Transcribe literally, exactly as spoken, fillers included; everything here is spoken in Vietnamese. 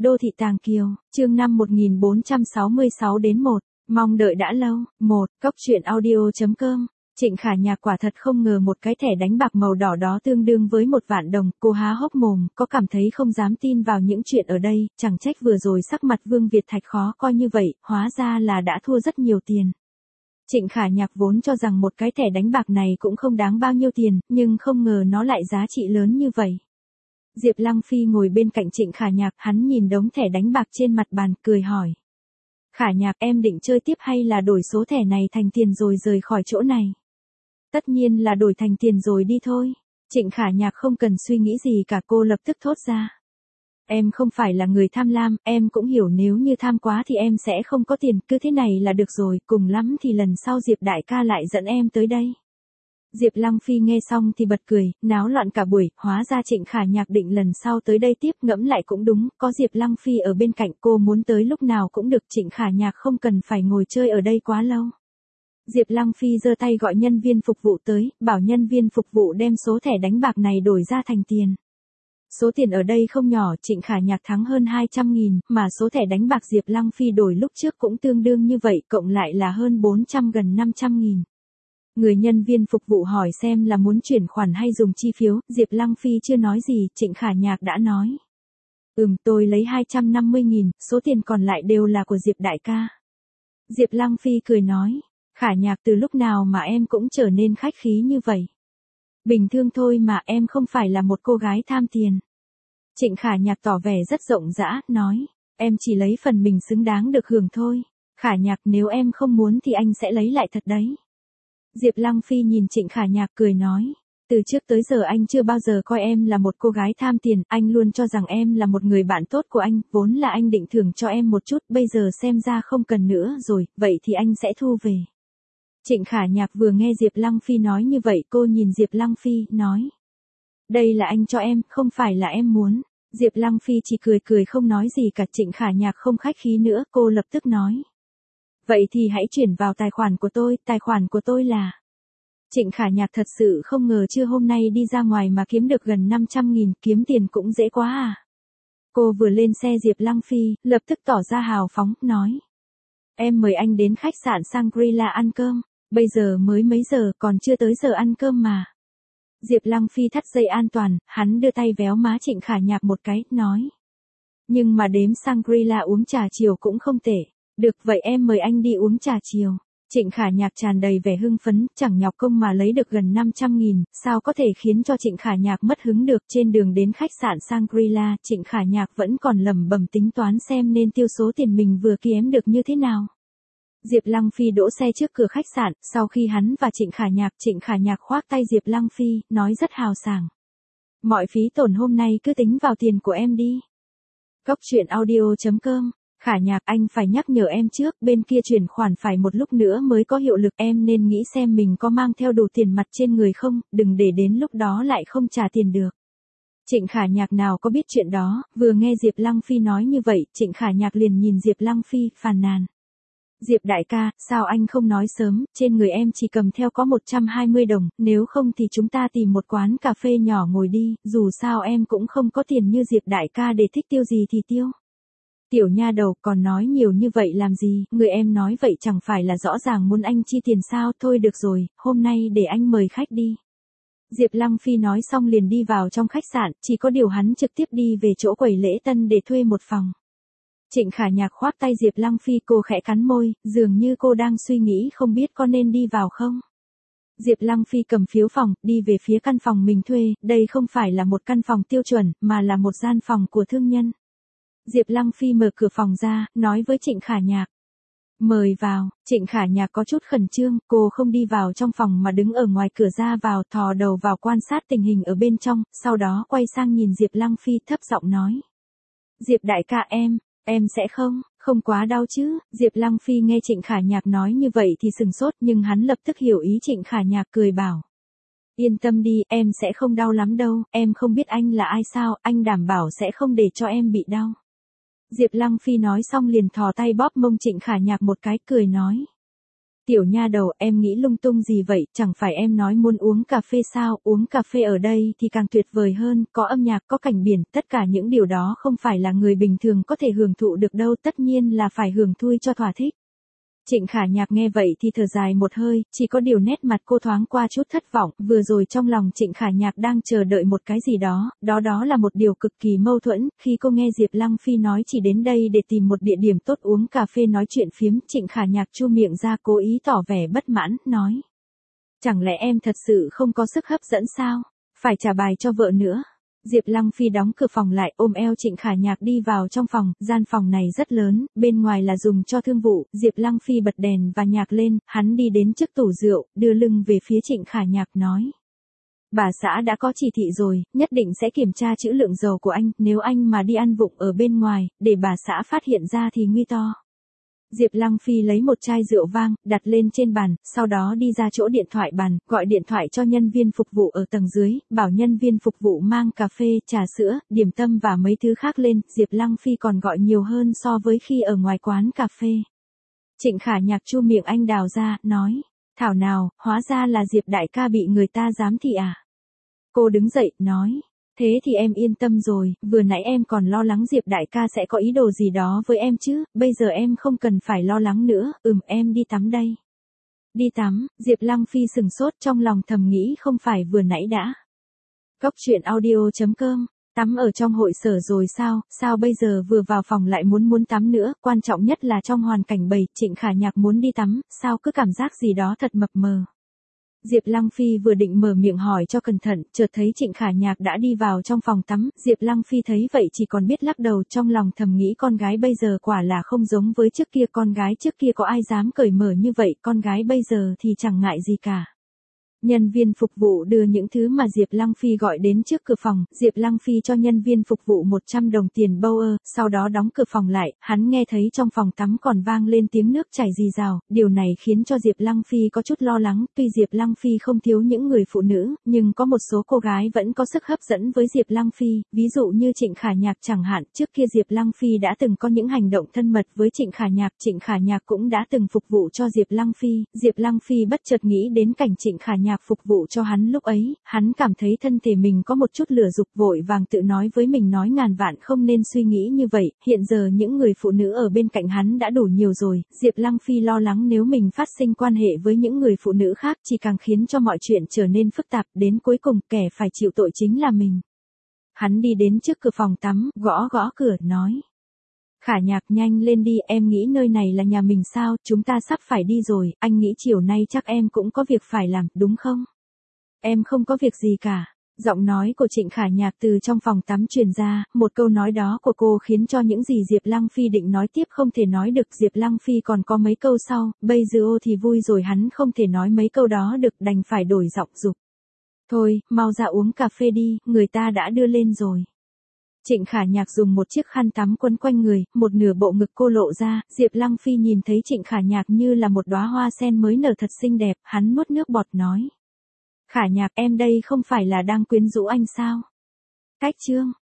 Đô thị Tàng Kiều, chương năm một nghìn bốn trăm sáu mươi sáu đến một, mong đợi đã lâu, một, cốc truyện audio.com. Trịnh Khả Nhạc quả thật không ngờ một cái thẻ đánh bạc màu đỏ đó tương đương với một vạn đồng, cô há hốc mồm, có cảm thấy không dám tin vào những chuyện ở đây, chẳng trách vừa rồi sắc mặt Vương Việt Thạch khó coi như vậy, hóa ra là đã thua rất nhiều tiền. Trịnh Khả Nhạc vốn cho rằng một cái thẻ đánh bạc này cũng không đáng bao nhiêu tiền, nhưng không ngờ nó lại giá trị lớn như vậy. Diệp Lăng Phi ngồi bên cạnh Trịnh Khả Nhạc, hắn nhìn đống thẻ đánh bạc trên mặt bàn, cười hỏi. Khả Nhạc, em định chơi tiếp hay là đổi số thẻ này thành tiền rồi rời khỏi chỗ này? Tất nhiên là đổi thành tiền rồi đi thôi. Trịnh Khả Nhạc không cần suy nghĩ gì cả, cô lập tức thốt ra. Em không phải là người tham lam, em cũng hiểu nếu như tham quá thì em sẽ không có tiền, cứ thế này là được rồi, cùng lắm thì lần sau Diệp đại ca lại dẫn em tới đây. Diệp Lăng Phi nghe xong thì bật cười, náo loạn cả buổi, hóa ra Trịnh Khả Nhạc định lần sau tới đây tiếp, ngẫm lại cũng đúng, có Diệp Lăng Phi ở bên cạnh cô muốn tới lúc nào cũng được, Trịnh Khả Nhạc không cần phải ngồi chơi ở đây quá lâu. Diệp Lăng Phi giơ tay gọi nhân viên phục vụ tới, bảo nhân viên phục vụ đem số thẻ đánh bạc này đổi ra thành tiền. Số tiền ở đây không nhỏ, Trịnh Khả Nhạc thắng hơn hai trăm nghìn, mà số thẻ đánh bạc Diệp Lăng Phi đổi lúc trước cũng tương đương như vậy, cộng lại là hơn bốn trăm gần năm trăm nghìn. Người nhân viên phục vụ hỏi xem là muốn chuyển khoản hay dùng chi phiếu, Diệp Lăng Phi chưa nói gì, Trịnh Khả Nhạc đã nói. Ừm, tôi lấy hai trăm năm mươi nghìn, số tiền còn lại đều là của Diệp đại ca. Diệp Lăng Phi cười nói, Khả Nhạc từ lúc nào mà em cũng trở nên khách khí như vậy. Bình thường thôi mà, em không phải là một cô gái tham tiền. Trịnh Khả Nhạc tỏ vẻ rất rộng rã, nói, em chỉ lấy phần mình xứng đáng được hưởng thôi. Khả Nhạc, nếu em không muốn thì anh sẽ lấy lại thật đấy. Diệp Lăng Phi nhìn Trịnh Khả Nhạc cười nói, từ trước tới giờ anh chưa bao giờ coi em là một cô gái tham tiền, anh luôn cho rằng em là một người bạn tốt của anh, vốn là anh định thưởng cho em một chút, bây giờ xem ra không cần nữa rồi, vậy thì anh sẽ thu về. Trịnh Khả Nhạc vừa nghe Diệp Lăng Phi nói như vậy, cô nhìn Diệp Lăng Phi, nói, đây là anh cho em, không phải là em muốn. Diệp Lăng Phi chỉ cười cười không nói gì cả, Trịnh Khả Nhạc không khách khí nữa, cô lập tức nói. Vậy thì hãy chuyển vào tài khoản của tôi, tài khoản của tôi là... Trịnh Khả Nhạc thật sự không ngờ trưa hôm nay đi ra ngoài mà kiếm được gần năm trăm nghìn, kiếm tiền cũng dễ quá à. Cô vừa lên xe Diệp Lăng Phi, lập tức tỏ ra hào phóng, nói. Em mời anh đến khách sạn Shangri-La ăn cơm, bây giờ mới mấy giờ, còn chưa tới giờ ăn cơm mà. Diệp Lăng Phi thắt dây an toàn, hắn đưa tay véo má Trịnh Khả Nhạc một cái, nói. Nhưng mà đếm Shangri-La uống trà chiều cũng không tệ. Được vậy em mời anh đi uống trà chiều. Trịnh Khả Nhạc tràn đầy vẻ hưng phấn, chẳng nhọc công mà lấy được gần năm trăm nghìn, sao có thể khiến cho Trịnh Khả Nhạc mất hứng được. Trên đường đến khách sạn Shangri-La, Trịnh Khả Nhạc vẫn còn lẩm bẩm tính toán xem nên tiêu số tiền mình vừa kiếm được như thế nào. Diệp Lăng Phi đỗ xe trước cửa khách sạn, sau khi hắn và Trịnh Khả Nhạc, Trịnh Khả Nhạc khoác tay Diệp Lăng Phi, nói rất hào sảng. Mọi phí tổn hôm nay cứ tính vào tiền của em đi. Cốc truyện audio.com. Khả Nhạc, anh phải nhắc nhở em trước, bên kia chuyển khoản phải một lúc nữa mới có hiệu lực, em nên nghĩ xem mình có mang theo đủ tiền mặt trên người không, đừng để đến lúc đó lại không trả tiền được. Trịnh Khả Nhạc nào có biết chuyện đó, vừa nghe Diệp Lăng Phi nói như vậy, Trịnh Khả Nhạc liền nhìn Diệp Lăng Phi, phàn nàn. Diệp đại ca, sao anh không nói sớm, trên người em chỉ cầm theo có một trăm hai mươi đồng, nếu không thì chúng ta tìm một quán cà phê nhỏ ngồi đi, dù sao em cũng không có tiền như Diệp đại ca để thích tiêu gì thì tiêu. Tiểu nha đầu, còn nói nhiều như vậy làm gì, người em nói vậy chẳng phải là rõ ràng muốn anh chi tiền sao, thôi được rồi, hôm nay để anh mời khách đi. Diệp Lăng Phi nói xong liền đi vào trong khách sạn, chỉ có điều hắn trực tiếp đi về chỗ quầy lễ tân để thuê một phòng. Trịnh Khả Nhạc khoác tay Diệp Lăng Phi, cô khẽ cắn môi, dường như cô đang suy nghĩ không biết có nên đi vào không. Diệp Lăng Phi cầm phiếu phòng, đi về phía căn phòng mình thuê, đây không phải là một căn phòng tiêu chuẩn, mà là một gian phòng của thương nhân. Diệp Lăng Phi mở cửa phòng ra, nói với Trịnh Khả Nhạc. Mời vào, Trịnh Khả Nhạc có chút khẩn trương, cô không đi vào trong phòng mà đứng ở ngoài cửa ra vào, thò đầu vào quan sát tình hình ở bên trong, sau đó quay sang nhìn Diệp Lăng Phi thấp giọng nói. Diệp đại ca em, em sẽ không, không quá đau chứ, Diệp Lăng Phi nghe Trịnh Khả Nhạc nói như vậy thì sừng sốt nhưng hắn lập tức hiểu ý Trịnh Khả Nhạc cười bảo. Yên tâm đi, em sẽ không đau lắm đâu, em không biết anh là ai sao, anh đảm bảo sẽ không để cho em bị đau. Diệp Lăng Phi nói xong liền thò tay bóp mông Trịnh Khả Nhạc một cái, cười nói. Tiểu nha đầu, em nghĩ lung tung gì vậy, chẳng phải em nói muốn uống cà phê sao, uống cà phê ở đây thì càng tuyệt vời hơn, có âm nhạc, có cảnh biển, tất cả những điều đó không phải là người bình thường có thể hưởng thụ được đâu, tất nhiên là phải hưởng thui cho thỏa thích. Trịnh Khả Nhạc nghe vậy thì thở dài một hơi, chỉ có điều nét mặt cô thoáng qua chút thất vọng, vừa rồi trong lòng Trịnh Khả Nhạc đang chờ đợi một cái gì đó, đó đó là một điều cực kỳ mâu thuẫn, khi cô nghe Diệp Lăng Phi nói chỉ đến đây để tìm một địa điểm tốt uống cà phê nói chuyện phiếm, Trịnh Khả Nhạc chu miệng ra cố ý tỏ vẻ bất mãn, nói. Chẳng lẽ em thật sự không có sức hấp dẫn sao? Phải trả bài cho vợ nữa. Diệp Lăng Phi đóng cửa phòng lại, ôm eo Trịnh Khả Nhạc đi vào trong phòng, gian phòng này rất lớn, bên ngoài là dùng cho thương vụ, Diệp Lăng Phi bật đèn và nhạc lên, hắn đi đến trước tủ rượu, đưa lưng về phía Trịnh Khả Nhạc nói. Bà xã đã có chỉ thị rồi, nhất định sẽ kiểm tra trữ lượng dầu của anh, nếu anh mà đi ăn vụng ở bên ngoài, để bà xã phát hiện ra thì nguy to. Diệp Lăng Phi lấy một chai rượu vang, đặt lên trên bàn, sau đó đi ra chỗ điện thoại bàn, gọi điện thoại cho nhân viên phục vụ ở tầng dưới, bảo nhân viên phục vụ mang cà phê, trà sữa, điểm tâm và mấy thứ khác lên, Diệp Lăng Phi còn gọi nhiều hơn so với khi ở ngoài quán cà phê. Trịnh Khả Nhạc chu miệng anh đào ra, nói, thảo nào, hóa ra là Diệp đại ca bị người ta giám thị à? Cô đứng dậy, nói. Thế thì em yên tâm rồi, vừa nãy em còn lo lắng Diệp đại ca sẽ có ý đồ gì đó với em chứ, bây giờ em không cần phải lo lắng nữa, ừm em đi tắm đây. Đi tắm, Diệp Lăng Phi sừng sốt trong lòng thầm nghĩ không phải vừa nãy đã. Cốc truyện audio chấm com, tắm ở trong hội sở rồi sao, sao bây giờ vừa vào phòng lại muốn muốn tắm nữa, quan trọng nhất là trong hoàn cảnh bầy, Trịnh Khả Nhạc muốn đi tắm, sao cứ cảm giác gì đó thật mập mờ. Diệp Lăng Phi vừa định mở miệng hỏi cho cẩn thận, chợt thấy Trịnh Khả Nhạc đã đi vào trong phòng tắm, Diệp Lăng Phi thấy vậy chỉ còn biết lắc đầu, trong lòng thầm nghĩ con gái bây giờ quả là không giống với trước kia, con gái trước kia có ai dám cởi mở như vậy, con gái bây giờ thì chẳng ngại gì cả. Nhân viên phục vụ đưa những thứ mà Diệp Lăng Phi gọi đến trước cửa phòng, Diệp Lăng Phi cho nhân viên phục vụ một trăm đồng tiền bâu, sau đó đóng cửa phòng lại, hắn nghe thấy trong phòng tắm còn vang lên tiếng nước chảy rì rào, điều này khiến cho Diệp Lăng Phi có chút lo lắng, tuy Diệp Lăng Phi không thiếu những người phụ nữ, nhưng có một số cô gái vẫn có sức hấp dẫn với Diệp Lăng Phi, ví dụ như Trịnh Khả Nhạc chẳng hạn, trước kia Diệp Lăng Phi đã từng có những hành động thân mật với Trịnh Khả Nhạc, Trịnh Khả Nhạc cũng đã từng phục vụ cho Diệp Lăng Phi, Diệp Lăng Phi bất chợt nghĩ đến cảnh Trịnh Khả Nhạc phục vụ cho hắn lúc ấy, hắn cảm thấy thân thể mình có một chút lửa dục, vội vàng tự nói với mình nói ngàn vạn không nên suy nghĩ như vậy, hiện giờ những người phụ nữ ở bên cạnh hắn đã đủ nhiều rồi, Diệp Lăng Phi lo lắng nếu mình phát sinh quan hệ với những người phụ nữ khác chỉ càng khiến cho mọi chuyện trở nên phức tạp, đến cuối cùng kẻ phải chịu tội chính là mình. Hắn đi đến trước cửa phòng tắm, gõ gõ cửa, nói. Khả Nhạc nhanh lên đi, em nghĩ nơi này là nhà mình sao, chúng ta sắp phải đi rồi, anh nghĩ chiều nay chắc em cũng có việc phải làm, đúng không? Em không có việc gì cả. Giọng nói của Trịnh Khả Nhạc từ trong phòng tắm truyền ra, một câu nói đó của cô khiến cho những gì Diệp Lăng Phi định nói tiếp không thể nói được, Diệp Lăng Phi còn có mấy câu sau, bây giờ thì vui rồi hắn không thể nói mấy câu đó được đành phải đổi giọng dục. Thôi, mau ra uống cà phê đi, người ta đã đưa lên rồi. Trịnh Khả Nhạc dùng một chiếc khăn tắm quấn quanh người, một nửa bộ ngực cô lộ ra, Diệp Lăng Phi nhìn thấy Trịnh Khả Nhạc như là một đóa hoa sen mới nở thật xinh đẹp, hắn nuốt nước bọt nói. Khả Nhạc em đây không phải là đang quyến rũ anh sao? Cách chương.